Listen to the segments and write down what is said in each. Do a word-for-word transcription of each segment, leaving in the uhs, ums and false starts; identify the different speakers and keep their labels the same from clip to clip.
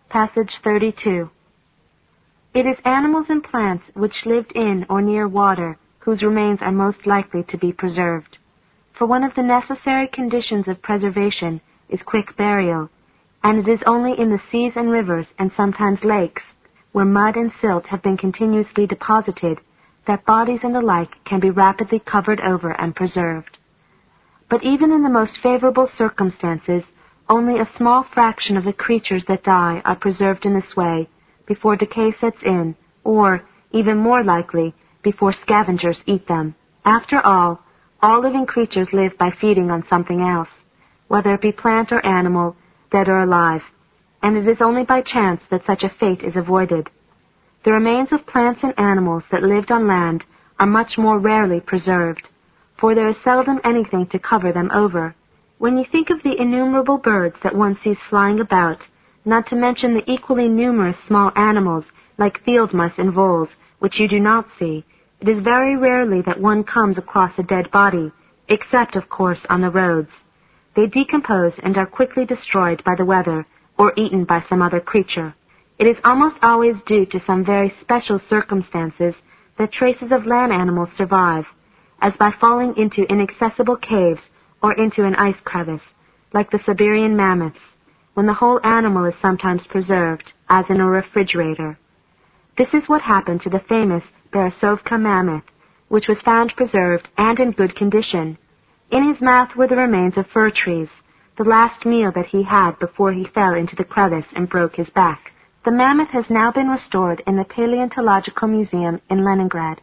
Speaker 1: Passage thirty-two. It is animals and plants which lived in or near water whose remains are most likely to be preserved. For one of the necessary conditions of preservation is quick burial, and it is only in the seas and rivers and sometimes lakes, where mud and silt have been continuously deposited, that bodies and the like can be rapidly covered over and preserved. But even in the most favorable circumstances, only a small fraction of the creatures that die are preserved in this way before decay sets in, or, even more likely, before scavengers eat them. After all, all living creatures live by feeding on something else, whether it be plant or animal, dead or alive, and it is only by chance that such a fate is avoided. The remains of plants and animals that lived on land are much more rarely preserved, for there is seldom anything to cover them over. When you think of the innumerable birds that one sees flying about, not to mention the equally numerous small animals like field mice and voles, which you do not see, it is very rarely that one comes across a dead body, except, of course, on the roads. They decompose and are quickly destroyed by the weather, or eaten by some other creature. It is almost always due to some very special circumstances that traces of land animals survive, as by falling into inaccessible caves or into an ice crevice, like the Siberian mammoths, when the whole animal is sometimes preserved, as in a refrigerator. This is what happened to the famous Beresovka mammoth, which was found preserved and in good condition. In his mouth were the remains of fir trees, the last meal that he had before he fell into the crevice and broke his back. The mammoth has now been restored in the Paleontological Museum in Leningrad.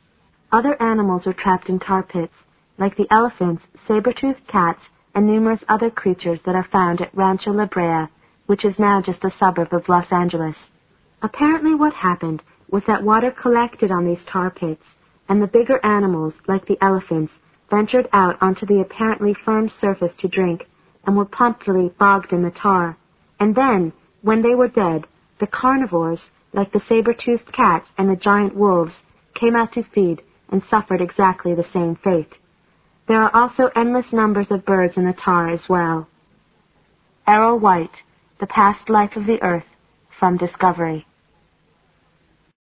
Speaker 1: Other animals are trapped in tar pits, like the elephants, saber-toothed cats, and numerous other creatures that are found at Rancho La Brea, which is now just a suburb of Los Angeles. Apparently what happened was that water collected on these tar pits, and the bigger animals, like the elephants, ventured out onto the apparently firm surface to drink, and were promptly bogged in the tar. And then, when they were dead, the carnivores, like the saber-toothed cats and the giant wolves, came out to feed and suffered exactly the same fate. There are also endless numbers of birds in the tar as well. Errol White, The Past Life of the Earth, from Discovery.